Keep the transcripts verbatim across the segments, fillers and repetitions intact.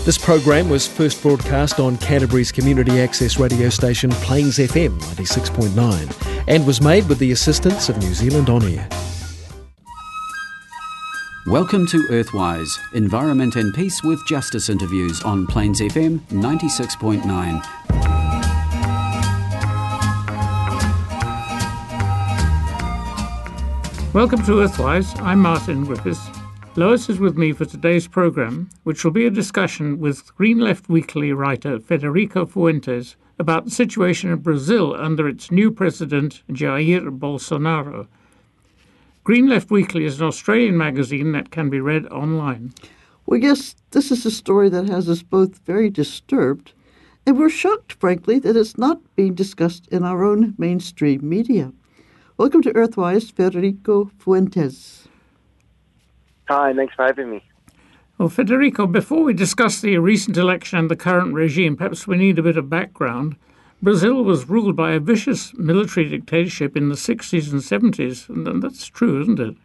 This program was first broadcast on Canterbury's community access radio station Plains F M ninety-six point nine and was made with the assistance of New Zealand On Air. Welcome to Earthwise, Environment and Peace with Justice interviews on Plains F M ninety-six point nine. Welcome to Earthwise. I'm Martin Griffiths. Lois is with me for today's programme, which will be a discussion with Green Left Weekly writer Federico Fuentes about the situation in Brazil under its new president, Jair Bolsonaro. Green Left Weekly is an Australian magazine that can be read online. Well, yes, this is a story that has us both very disturbed, and we're shocked, frankly, that it's not being discussed in our own mainstream media. Welcome to Earthwise, Federico Fuentes. Hi, thanks for having me. Well, Federico, before we discuss the recent election and the current regime, perhaps we need a bit of background. Brazil was ruled by a vicious military dictatorship in the sixties and seventies, and that's true, isn't it?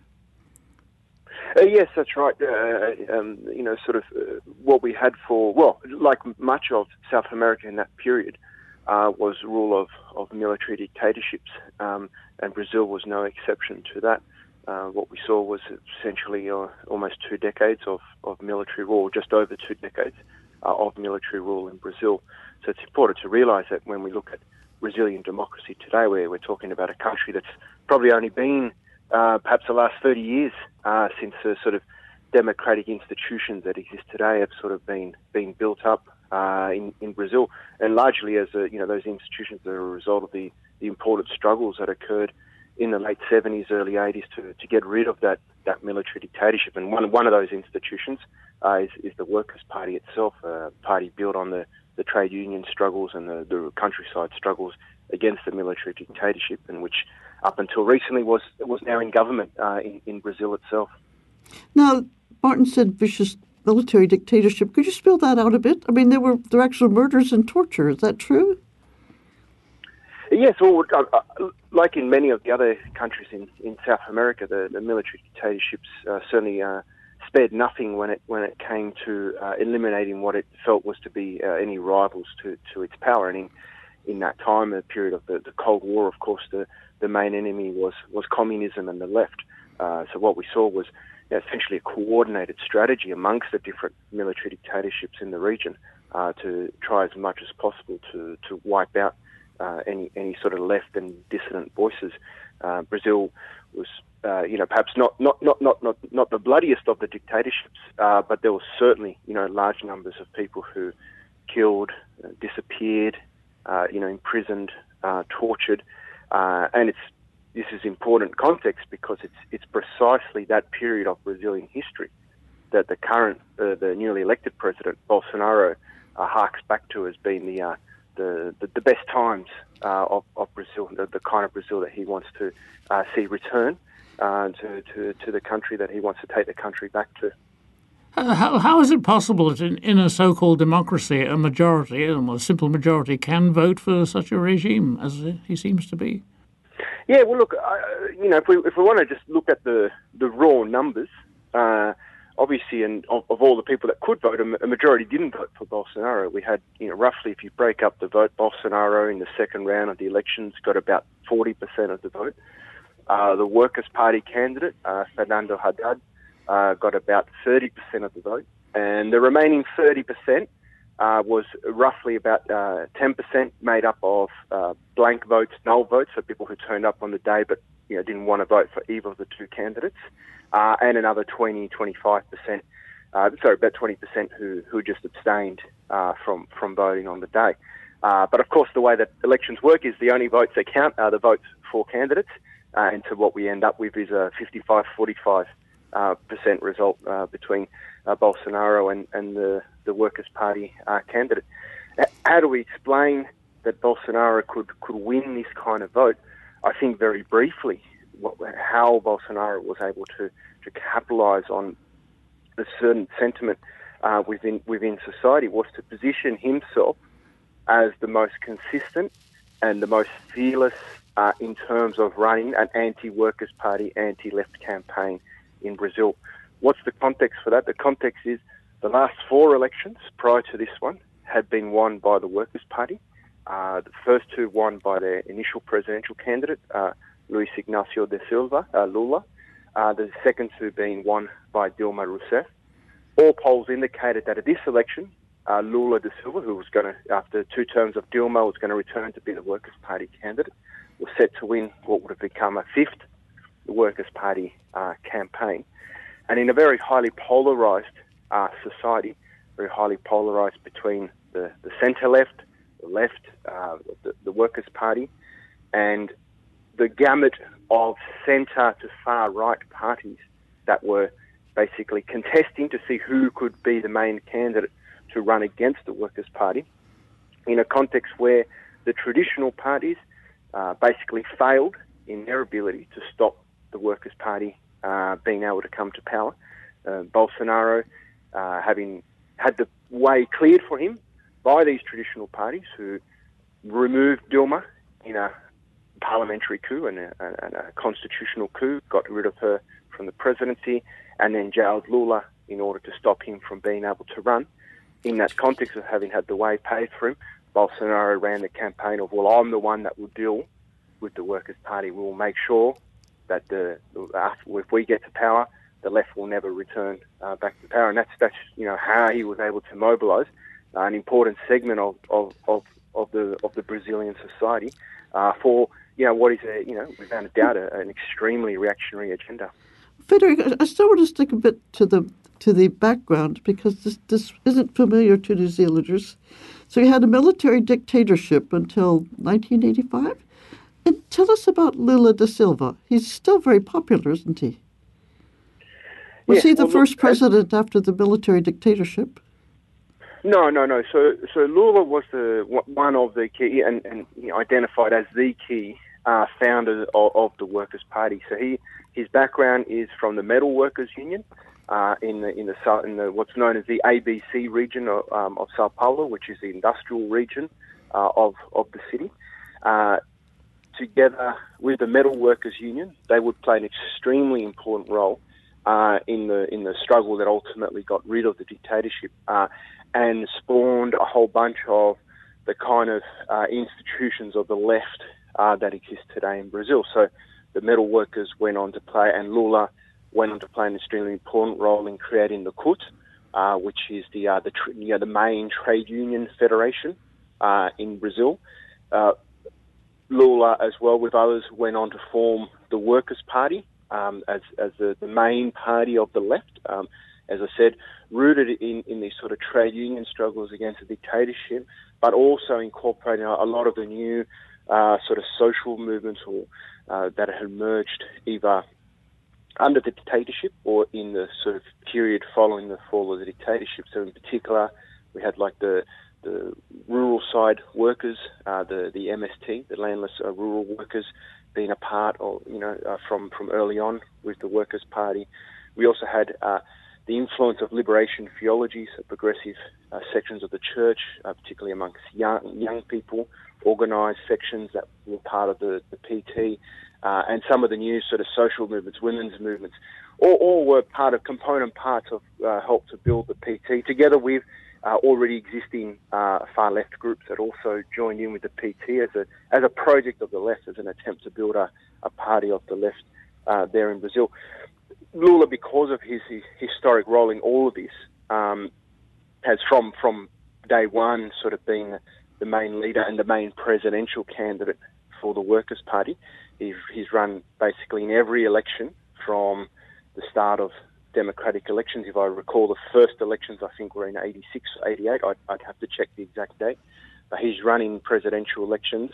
Uh, yes, that's right. Uh, um, you know, sort of uh, what we had for, well, like much of South America in that period, uh, was rule of, of military dictatorships, um, and Brazil was no exception to that. Uh, what we saw was essentially uh, almost two decades of, of military rule, just over two decades uh, of military rule in Brazil. So it's important to realise that when we look at Brazilian democracy today, where we're talking about a country that's probably only been uh, perhaps the last thirty years uh, since the sort of democratic institutions that exist today have sort of been been built up uh, in, in Brazil, and largely as a, you know, those institutions are a result of the, the important struggles that occurred in the late seventies, early eighties to, to get rid of that, that military dictatorship. And one one of those institutions uh, is, is the Workers' Party itself, a party built on the, the trade union struggles and the, the countryside struggles against the military dictatorship, and which up until recently was was now in government uh, in, in Brazil itself. Now, Martin said vicious military dictatorship. Could you spell that out a bit? I mean, there were there were actual murders and torture. Is that true? Yes, well, uh, uh, like in many of the other countries in, in South America, the, the military dictatorships uh, certainly uh, spared nothing when it when it came to uh, eliminating what it felt was to be uh, any rivals to, to its power. And in, in that time, a period of the, the Cold War, of course, the, the main enemy was, was communism and the left. Uh, so what we saw was, you know, essentially a coordinated strategy amongst the different military dictatorships in the region uh, to try as much as possible to, to wipe out Uh, any any sort of left and dissident voices. Uh, Brazil was, uh, you know, perhaps not not, not, not, not not the bloodiest of the dictatorships, uh, but there was certainly, you know, large numbers of people who killed, uh, disappeared, uh, you know, imprisoned, uh, tortured, uh, and it's this is important context because it's it's precisely that period of Brazilian history that the current uh, the newly elected president Bolsonaro uh, harks back to as being the uh, The, the, the best times uh, of, of Brazil, the, the kind of Brazil that he wants to uh, see return uh, to, to, to the country that he wants to take the country back to. How, how is it possible that in, in a so-called democracy, a majority, a simple majority, can vote for such a regime as he seems to be? Yeah, well, look, uh, you know, if we if we want to just look at the, the raw numbers, uh, obviously, and of, of all the people that could vote, a majority didn't vote for Bolsonaro. We had, you know, roughly, if you break up the vote, Bolsonaro in the second round of the elections got about forty percent of the vote. Uh, the Workers' Party candidate, uh, Fernando Haddad, uh, got about thirty percent of the vote. And the remaining thirty percent uh, was roughly about uh, ten percent made up of uh, blank votes, null votes, so people who turned up on the day but, you know, didn't want to vote for either of the two candidates. Uh, and another twenty, twenty-five percent, uh, sorry, about twenty percent who, who just abstained uh, from, from voting on the day. Uh, but of course, the way that elections work is the only votes that count are the votes for candidates. Uh, and so what we end up with is a fifty-five forty-five uh, percent result uh, between uh, Bolsonaro and, and the, the Workers' Party uh, candidate. How do we explain that Bolsonaro could, could win this kind of vote? I think very briefly, What, how Bolsonaro was able to, to capitalise on a certain sentiment uh, within within society was to position himself as the most consistent and the most fearless uh, in terms of running an anti-Workers' Party, anti-left campaign in Brazil. What's the context for that? The context is The last four elections prior to this one had been won by the Workers' Party. Uh, the first two won by their initial presidential candidate, uh, Luis Ignacio da Silva, uh, Lula. Uh, the second two being won by Dilma Rousseff. All polls indicated that at this election, uh, Lula da Silva, who was going to, after two terms of Dilma, was going to return to be the Workers' Party candidate, was set to win what would have become a fifth Workers' Party uh, campaign. And in a very highly polarised uh, society, very highly polarised between the, the centre-left, the left, uh, the, the Workers' Party, and the gamut of centre to far-right parties that were basically contesting to see who could be the main candidate to run against the Workers' Party, in a context where the traditional parties uh, basically failed in their ability to stop the Workers' Party uh, being able to come to power. Uh, Bolsonaro uh, having had the way cleared for him by these traditional parties who removed Dilma in a parliamentary coup and a, and a constitutional coup, got rid of her from the presidency, and then jailed Lula in order to stop him from being able to run. In that context of having had the way paid for him, Bolsonaro ran the campaign of, well, I'm the one that will deal with the Workers' Party. We will make sure that the, if we get to power, the left will never return uh, back to power. And that's, that's you know, how he was able to mobilise uh, an important segment of, of, of, of the of the Brazilian society uh, for, you know, what is, a, you know, without a doubt, a, an extremely reactionary agenda. Federico, I still want to stick a bit to the to the background because this, this isn't familiar to New Zealanders. So you had a military dictatorship until nineteen eighty-five. And tell us about Lula da Silva. He's still very popular, isn't he? Was yes, he the well, first look, president uh, after the military dictatorship? No, no, no. So, so Lula was the one of the key and, and you know, identified as the key uh, founder of, of the Workers' Party. So he, his background is from the Metal Workers Union uh, in the in the in the what's known as the A B C region of, um, of Sao Paulo, which is the industrial region uh, of of the city. Uh, together with the Metal Workers Union, they would play an extremely important role uh, in the in the struggle that ultimately got rid of the dictatorship. Uh, and spawned a whole bunch of the kind of uh, institutions of the left uh, that exist today in Brazil. So the metal workers went on to play, and Lula went on to play an extremely important role in creating the C U T, uh, which is the uh, the tr- you know, the main trade union federation uh, in Brazil. Uh, Lula, as well with others, went on to form the Workers' Party um, as as the, the main party of the left. Um, as I said, rooted in, in these sort of trade union struggles against the dictatorship, but also incorporating a, a lot of the new uh, sort of social movements or, uh, that had emerged either under the dictatorship or in the sort of period following the fall of the dictatorship. So in particular, we had like the the rural side workers, uh, the the M S T, the landless uh, rural workers, being a part of, you know, uh, from, from early on with the Workers' Party. We also had uh, the influence of liberation theology, so progressive uh, sections of the church, uh, particularly amongst young young people, organised sections that were part of the, the P T, uh, and some of the new sort of social movements, women's movements, all, all were part of component parts of uh, help to build the P T, together with uh, already existing uh, far left groups that also joined in with the P T as a as a project of the left, as an attempt to build a, a party of the left uh, there in Brazil. Lula, because of his, his historic role in all of this, um, has from from day one sort of been the main leader and the main presidential candidate for the Workers' Party. He's, he's run basically in every election from the start of democratic elections. If I recall, the first elections I think were in eighty-six or eighty-eight. I'd, I'd have to check the exact date. But he's run in presidential elections.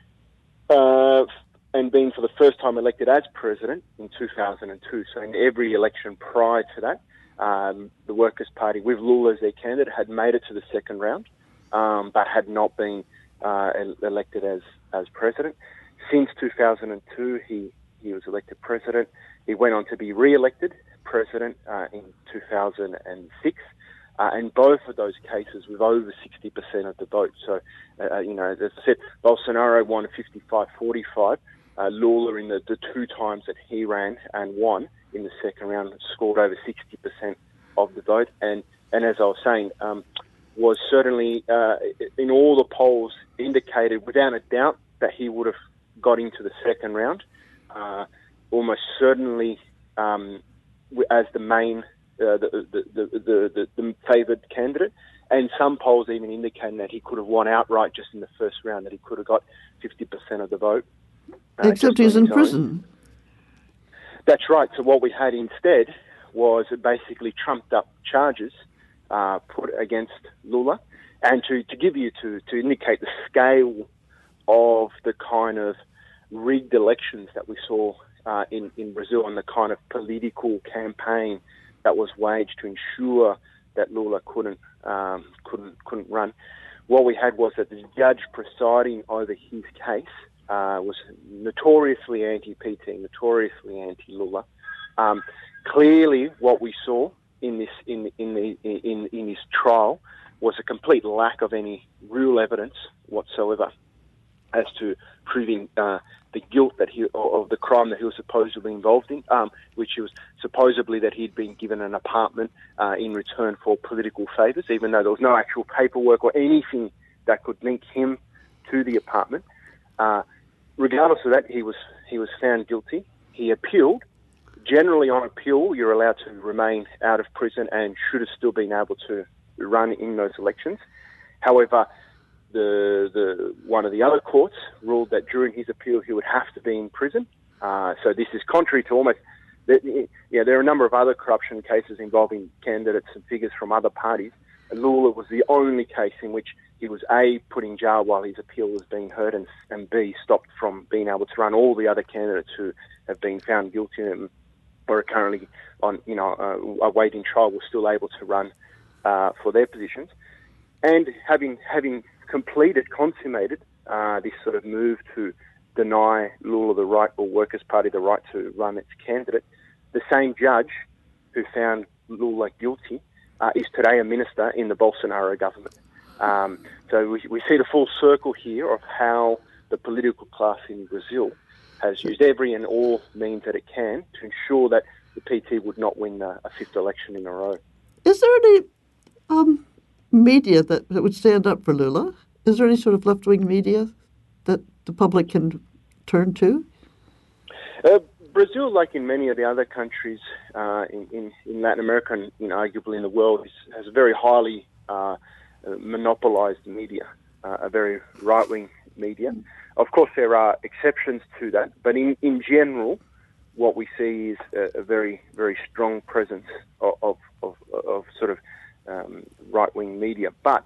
Uh, and been for the first time elected as president in two thousand two. So in every election prior to that, um, the Workers' Party, with Lula as their candidate, had made it to the second round, um, but had not been uh, elected as, as president. Since two thousand two, he, he was elected president. He went on to be re-elected president uh, in two thousand six. Uh, and both of those cases with over sixty percent of the vote. So, uh, you know, as I said, Bolsonaro won fifty-five forty-five. Uh, Lula, in the, the two times that he ran and won in the second round, scored over sixty percent of the vote. And and as I was saying, um, was certainly uh, in all the polls indicated without a doubt that he would have got into the second round, uh, almost certainly um, as the main, uh, the, the, the, the, the, the favoured candidate. And some polls even indicating that he could have won outright just in the first round, that he could have got fifty percent of the vote. Uh, Except he's in prison. That's right. So what we had instead was basically trumped up charges uh, put against Lula. And to, to give you, to, to indicate the scale of the kind of rigged elections that we saw uh, in, in Brazil and the kind of political campaign that was waged to ensure that Lula couldn't um, couldn't couldn't run. What we had was that the judge presiding over his case uh, was notoriously anti-P T, notoriously anti-Lula. Um, clearly, what we saw in this in in the in in his trial was a complete lack of any real evidence whatsoever as to proving uh, the guilt that he of the crime that he was supposedly involved in, um, which was supposedly that he'd been given an apartment uh, in return for political favours, even though there was no actual paperwork or anything that could link him to the apartment. Uh, regardless of that, he was he was found guilty. He appealed. Generally, on appeal, you're allowed to remain out of prison and should have still been able to run in those elections. However, The, the one of the other courts ruled that during his appeal he would have to be in prison. Uh, so this is contrary to almost, yeah, there are a number of other corruption cases involving candidates and figures from other parties. And Lula was the only case in which he was A, put in jail while his appeal was being heard, and, and B, stopped from being able to run. All the other candidates who have been found guilty and or are currently on, you know, uh, awaiting trial were still able to run uh, for their positions. And having having completed, consummated uh, this sort of move to deny Lula the right, or Workers' Party the right to run its candidate, the same judge who found Lula guilty uh, is today a minister in the Bolsonaro government. Um, so we, we see the full circle here of how the political class in Brazil has used every and all means that it can to ensure that the P T would not win a, a fifth election in a row. Is there any um, media that, that would stand up for Lula? Is there any sort of left-wing media that the public can turn to? Uh, Brazil, like in many of the other countries uh, in, in, in Latin America and, you know, arguably in the world, is, has a very highly uh, monopolized media, uh, a very right-wing media. Of course, there are exceptions to that, but in, in general, what we see is a, a very, very strong presence of, of, of, of sort of um, right-wing media. But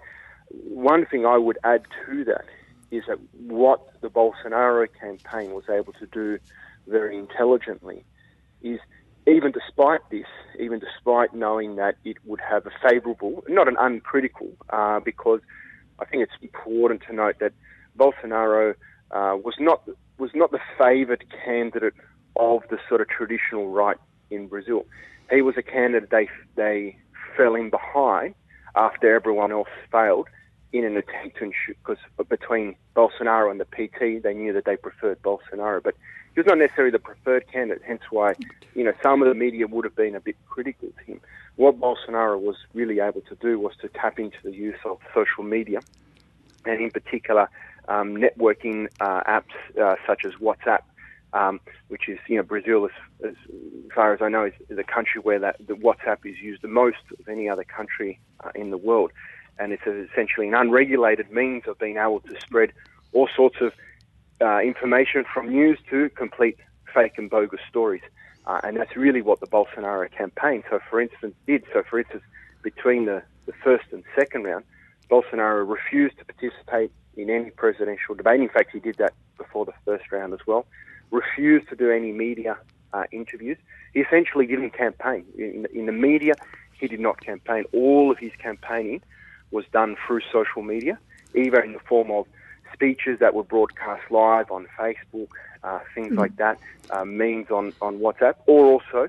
one thing I would add to that is that what the Bolsonaro campaign was able to do very intelligently is, even despite this, even despite knowing that it would have a favourable, not an uncritical, uh, because I think it's important to note that Bolsonaro uh, was not was not the favoured candidate of the sort of traditional right in Brazil. He was a candidate they they fell in behind after everyone else failed in an attempt to ensure, because between Bolsonaro and the P T, they knew that they preferred Bolsonaro, but he was not necessarily the preferred candidate, hence why, you know, some of the media would have been a bit critical to him. What Bolsonaro was really able to do was to tap into the use of social media, and in particular, um, networking uh, apps uh, such as WhatsApp, um, which is, you know, Brazil, as, as far as I know, is, is a country where that the WhatsApp is used the most of any other country uh, in the world. And it's essentially an unregulated means of being able to spread all sorts of uh, information, from news to complete fake and bogus stories. Uh, and that's really what the Bolsonaro campaign, so for instance, did. So for instance, between the, the first and second round, Bolsonaro refused to participate in any presidential debate. In fact, he did that before the first round as well. Refused to do any media uh, interviews. He essentially didn't campaign. In, in the media, he did not campaign. All of his campaigning was done through social media, either in the form of speeches that were broadcast live on Facebook, uh, things mm-hmm. like that, uh, memes on, on WhatsApp, or also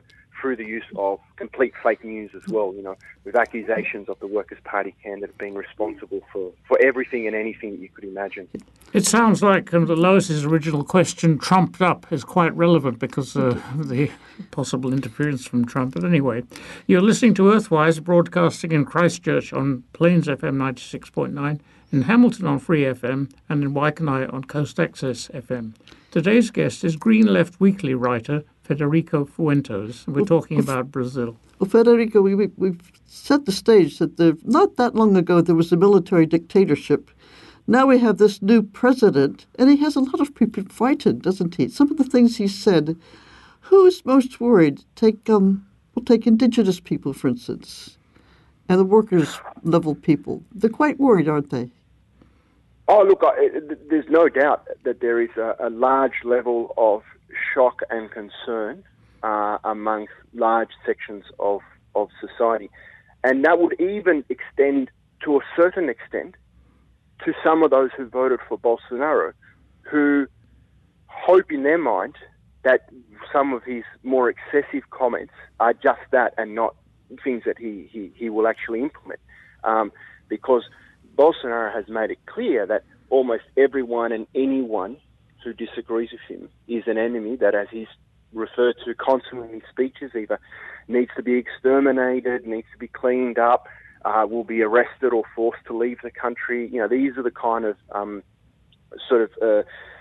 through the use of complete fake news as well, you know, with accusations of the Workers' Party candidate being responsible for, for everything and anything that you could imagine. It sounds like um, Lois's original question, trumped up, is quite relevant because uh, of the possible interference from Trump. But anyway, you're listening to Earthwise, broadcasting in Christchurch on Plains F M ninety-six point nine, in Hamilton on Free F M, and in Waikanae on Coast Access F M. Today's guest is Green Left Weekly writer Federico Fuentes. We're talking about Brazil. Well, Federico, we, we, we've set the stage that the, not that long ago there was a military dictatorship. Now we have this new president, and he has a lot of people frightened, doesn't he? Some of the things he said. Who's most worried? Take um, we'll take indigenous people, for instance, and the workers' level people. They're quite worried, aren't they? Oh, look, I, there's no doubt that there is a, a large level of shock and concern uh, amongst large sections of, of society. And that would even extend, to a certain extent, to some of those who voted for Bolsonaro, who hope in their mind that some of his more excessive comments are just that and not things that he, he, he will actually implement. Um, because Bolsonaro has made it clear that almost everyone and anyone who disagrees with him is an enemy that, as he's referred to constantly in his speeches, either needs to be exterminated, needs to be cleaned up, uh, will be arrested or forced to leave the country. You know, these are the kind of um, sort of uh,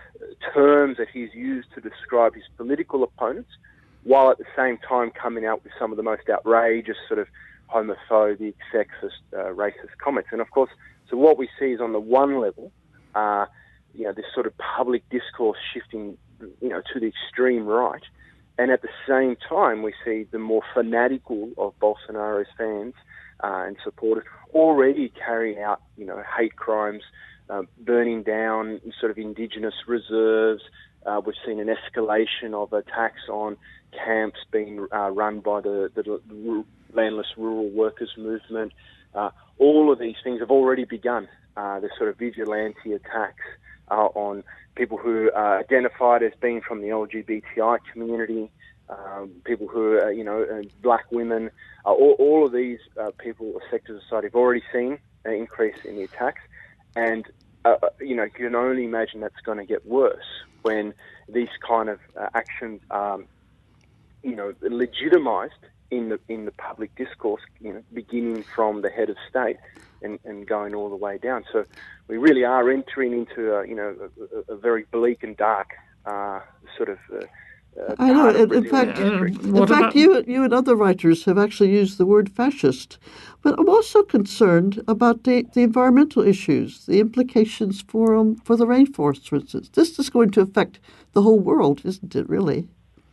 terms that he's used to describe his political opponents, while at the same time coming out with some of the most outrageous sort of homophobic, sexist, uh, racist comments. And of course, so what we see is on the one level, uh, you know, this sort of public discourse shifting, you know, to the extreme right. And at the same time, we see the more fanatical of Bolsonaro's fans uh, and supporters already carrying out, you know, hate crimes, uh, burning down sort of indigenous reserves. Uh, we've seen an escalation of attacks on camps being uh, run by the, the landless rural workers movement. Uh, all of these things have already begun. Uh, the sort of vigilante attacks uh, on people who are identified as being from the L G B T I community, um, people who are, you know, uh, black women. Uh, all, all of these uh, people or sectors of society have already seen an increase in the attacks. And, uh, you know, you can only imagine that's going to get worse when these kind of uh, actions are, you know, legitimised in the in the public discourse, you know, beginning from the head of state and, and going all the way down. So we really are entering into, a, you know, a, a very bleak and dark uh, sort of uh, uh, I know. part of In, in fact, history. in fact, about... you you and other writers have actually used the word fascist. But I'm also concerned about the, the environmental issues, the implications for um, for the rainforest, for instance. This is going to affect the whole world, isn't it? Really?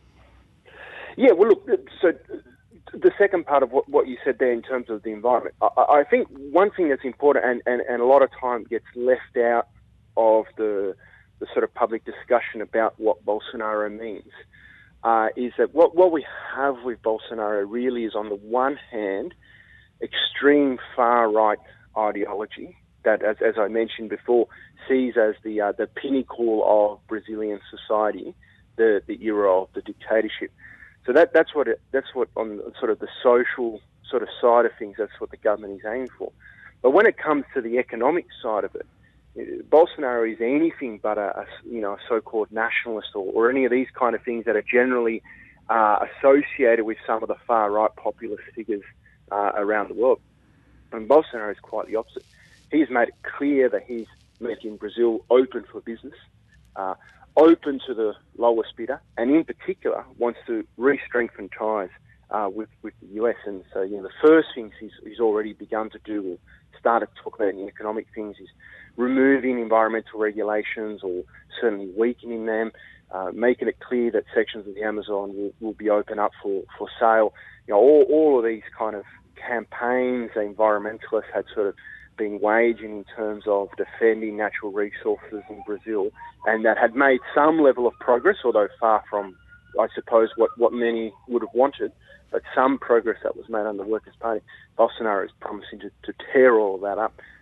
Yeah. Well, look. So. The second part of what, what you said there in terms of the environment, I, I think one thing that's important and, and, and a lot of time gets left out of the the sort of public discussion about what Bolsonaro means uh, is that what, what we have with Bolsonaro really is, on the one hand, extreme far-right ideology that, as, as I mentioned before, sees as the uh, the pinnacle of Brazilian society, the, the era of the dictatorship. So that that's what it, that's what on sort of the social sort of side of things, that's what the government is aiming for. But when it comes to the economic side of it, Bolsonaro is anything but a, a you know a so-called nationalist or, or any of these kind of things that are generally uh, associated with some of the far-right populist figures uh, around the world. And Bolsonaro is quite the opposite. He's made it clear that he's making Brazil open for business. Uh, open to the lowest bidder, and in particular wants to re-strengthen ties uh, with, with the U S. And so, you know, the first things he's, he's already begun to do, or started to talk about in economic things, is removing environmental regulations or certainly weakening them, uh, making it clear that sections of the Amazon will, will be open up for, for sale. You know, all, all of these kind of campaigns that environmentalists had sort of been waging in terms of defending natural resources in Brazil, and that had made some level of progress, although far from, I suppose, what, what many would have wanted, but some progress that was made under the Workers' Party. Bolsonaro is promising to, to tear all of that up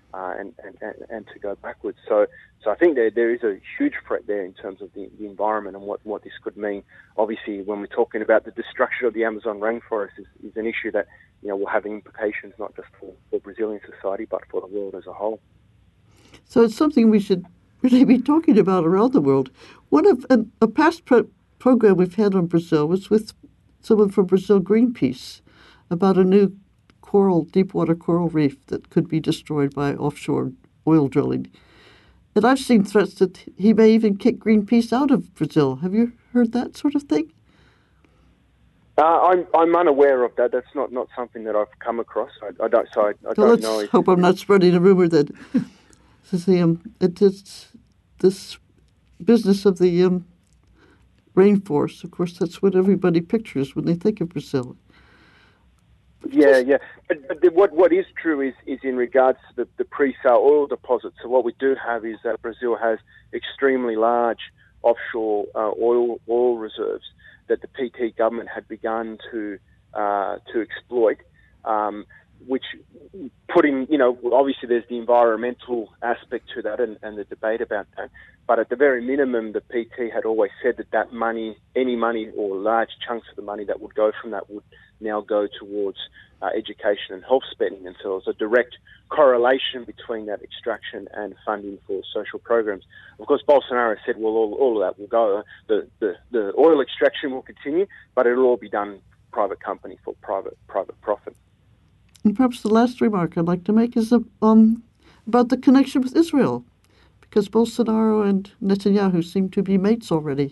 uh, and, and, and, and to go backwards. So so I think there there is a huge threat there in terms of the, the environment and what, what this could mean. Obviously, when we're talking about the destruction of the Amazon rainforest is, is an issue that, you know, will have implications not just for, for Brazilian society, but for the world as a whole. So it's something we should really be talking about around the world. One of a, a past pro- program we've had on Brazil was with someone from Brazil Greenpeace about a new coral, deep-water coral reef that could be destroyed by offshore oil drilling. And I've seen threats that he may even kick Greenpeace out of Brazil. Have you heard that sort of thing? Uh, I'm I'm unaware of that. That's not, not something that I've come across. I, I don't. So I, I so don't let's know. hope I'm not spreading a rumor that this, um, it is this business of the um, rainforest. Of course, that's what everybody pictures when they think of Brazil. Yeah, yeah. But, but the, what what is true is, is in regards to the, the pre-salt oil deposits. So what we do have is that Brazil has extremely large offshore uh, oil oil reserves that the P T government had begun to uh, to exploit, um, which putting, you know, obviously there's the environmental aspect to that and, and the debate about that. But at the very minimum, the P T had always said that that money, any money or large chunks of the money that would go from that would now go towards uh, education and health spending. And so there's a direct correlation between that extraction and funding for social programs. Of course, Bolsonaro said, well, all, all of that will go. The, the, the oil extraction will continue, but it'll all be done private company for private private profit. And perhaps the last remark I'd like to make is um, about the connection with Israel, because Bolsonaro and Netanyahu seem to be mates already.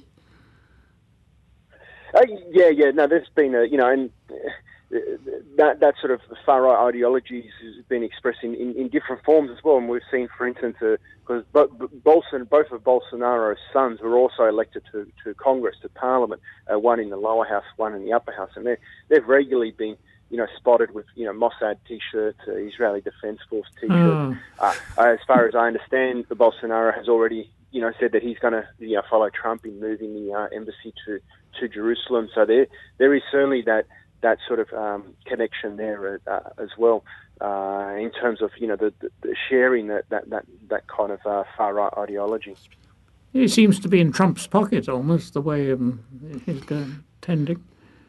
Uh, yeah, yeah. No, there's been a, you know, and uh, that that sort of far-right ideology has been expressed in, in, in different forms as well. And we've seen, for instance, because uh, Bolson, both of Bolsonaro's sons were also elected to, to Congress, to Parliament, uh, one in the lower house, one in the upper house, and they they've regularly been, you know, spotted with, you know, Mossad T-shirts, uh, Israeli Defense Force T-shirts. Oh. Uh, as far as I understand, the Bolsonaro has already, you know, said that he's going to, you know, follow Trump in moving the uh, embassy to, to Jerusalem. So there there is certainly that that sort of um, connection there uh, as well, uh, in terms of, you know, the, the, the sharing that, that, that, that kind of uh, far-right ideology. It seems to be in Trump's pocket almost, the way um, he's going, tending.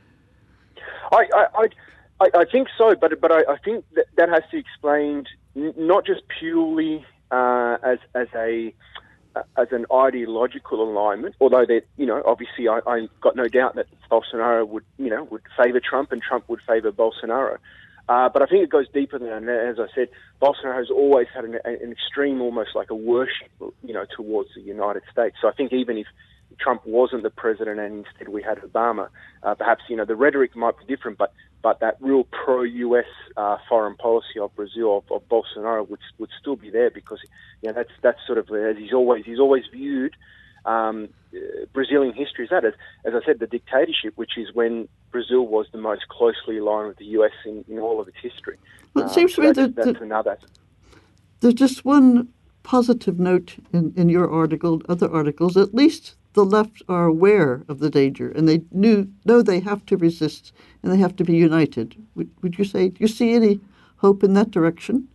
I, I, I, I think so, but but I, I think that, that has to be explained n- not just purely uh, as as a as an ideological alignment, although that, you know, obviously I, I got no doubt that Bolsonaro would, you know, would favour Trump and Trump would favour Bolsonaro. Uh, but I think it goes deeper than that. As I said, Bolsonaro has always had an, an extreme, almost like a worship, you know, towards the United States. So I think even if Trump wasn't the president and instead we had Obama, uh, perhaps, you know, the rhetoric might be different, but but that real pro-U S uh, foreign policy of Brazil, of, of Bolsonaro, would would still be there, because, you know, that's that's sort of, as he's always he's always viewed um, uh, Brazilian history as that, as, as I said, the dictatorship, which is when Brazil was the most closely aligned with the U S in, in all of its history. Well, it seems um, to so me that's, that that's the, another. There's just one positive note in, in your article, other articles. At least the left are aware of the danger, and they knew know they have to resist, and they have to be united. Would, would you say, do you see any hope in that direction?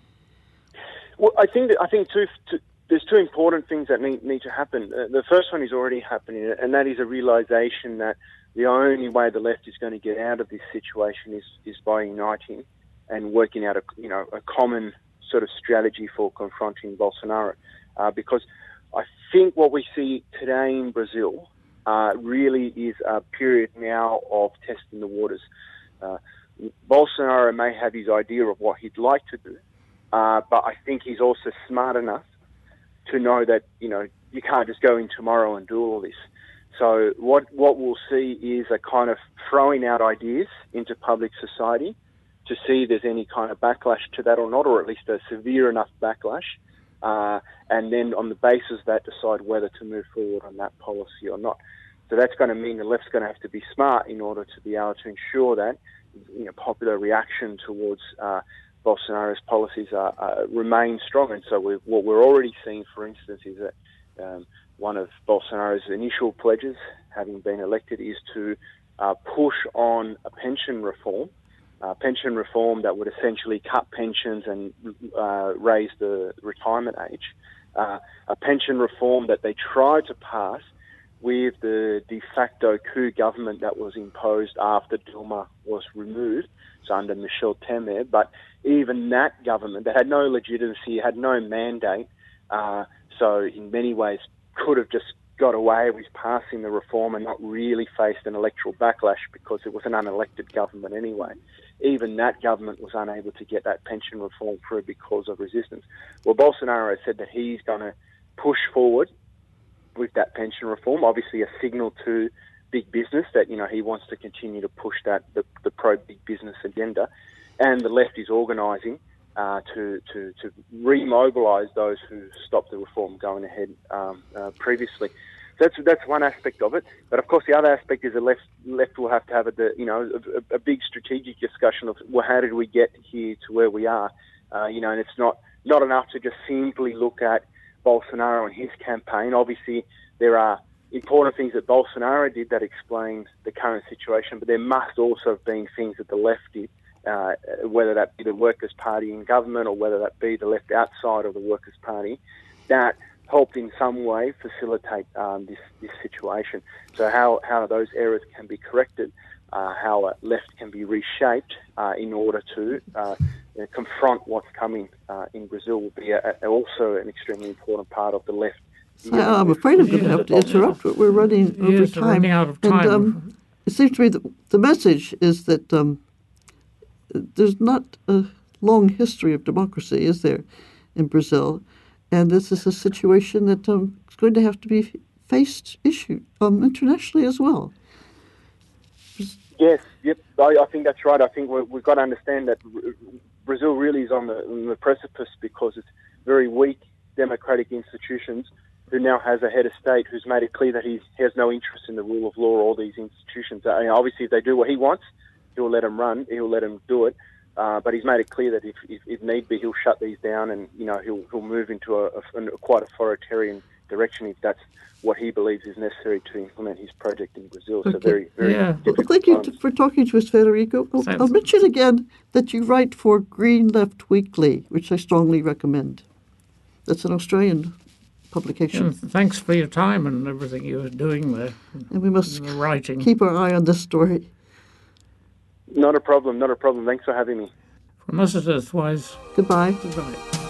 Well, I think that, I think two, two, there's two important things that need, need to happen. Uh, the first one is already happening, and that is a realization that the only way the left is going to get out of this situation is, is by uniting and working out a, you know, a common sort of strategy for confronting Bolsonaro. Uh, because I think what we see today in Brazil uh, really is a period now of testing the waters. Uh, Bolsonaro may have his idea of what he'd like to do, uh, but I think he's also smart enough to know that, you know, you can't just go in tomorrow and do all this. So what what we'll see is a kind of throwing out ideas into public society to see if there's any kind of backlash to that or not, or at least a severe enough backlash, uh, and then on the basis of that decide whether to move forward on that policy or not. So that's going to mean the left's going to have to be smart in order to be able to ensure that, you know, popular reaction towards uh, Bolsonaro's policies are, uh, remain strong. And so we're, what we're already seeing, for instance, is that um, one of Bolsonaro's initial pledges, having been elected, is to uh, push on a pension reform uh, pension reform that would essentially cut pensions and uh, raise the retirement age, uh, a pension reform that they tried to pass with the de facto coup government that was imposed after Dilma was removed, so under Michel Temer. But even that government, that had no legitimacy, had no mandate, uh, so in many ways could have just got away with passing the reform and not really faced an electoral backlash because it was an unelected government anyway. Even that government was unable to get that pension reform through because of resistance. Well, Bolsonaro said that he's going to push forward with that pension reform, obviously a signal to big business that, you know, he wants to continue to push that, the, the pro-big business agenda. And the left is organising uh, to, to, to remobilise those who stopped the reform going ahead um, uh, previously. That's that's one aspect of it. But of course, the other aspect is the left left will have to have a you know a, a big strategic discussion of, well, how did we get here to where we are? Uh, you know, and it's not not enough to just simply look at Bolsonaro and his campaign. Obviously, there are important things that Bolsonaro did that explain the current situation, but there must also have been things that the left did, uh, whether that be the Workers' Party in government or whether that be the left outside of the Workers' Party, that helped in some way facilitate um, this, this situation. So how, how those errors can be corrected, uh, how a left can be reshaped uh, in order to uh, you know, confront what's coming uh, in Brazil will be a, a, also an extremely important part of the left. So I'm afraid I'm going to have to interrupt, but we're running over yes, time. We're running out of time. And, um, it seems to me that the message is that um, there's not a long history of democracy, is there, in Brazil? And this is a situation that um, is going to have to be faced, issued um, internationally as well. Yes, yep, I, I think that's right. I think we're, we've got to understand that Brazil really is on the, on the precipice because it's very weak democratic institutions who now has a head of state who's made it clear that he has no interest in the rule of law or all these institutions. I mean, obviously, if they do what he wants, he'll let them run, he'll let them do it. Uh, but he's made it clear that if, if, if need be, he'll shut these down and, you know, he'll he'll move into a, a, a quite authoritarian direction if that's what he believes is necessary to implement his project in Brazil. Okay. So very, very Yeah. Well, thank you to, for talking to us, Federico. I'll, Thanks. I'll mention again that you write for Green Left Weekly, which I strongly recommend. That's an Australian publication. And thanks for your time and everything you were doing there. And we must the writing. keep our eye on this story. Not a problem, not a problem. Thanks for having me. From us at Earthwise, Goodbye. goodbye.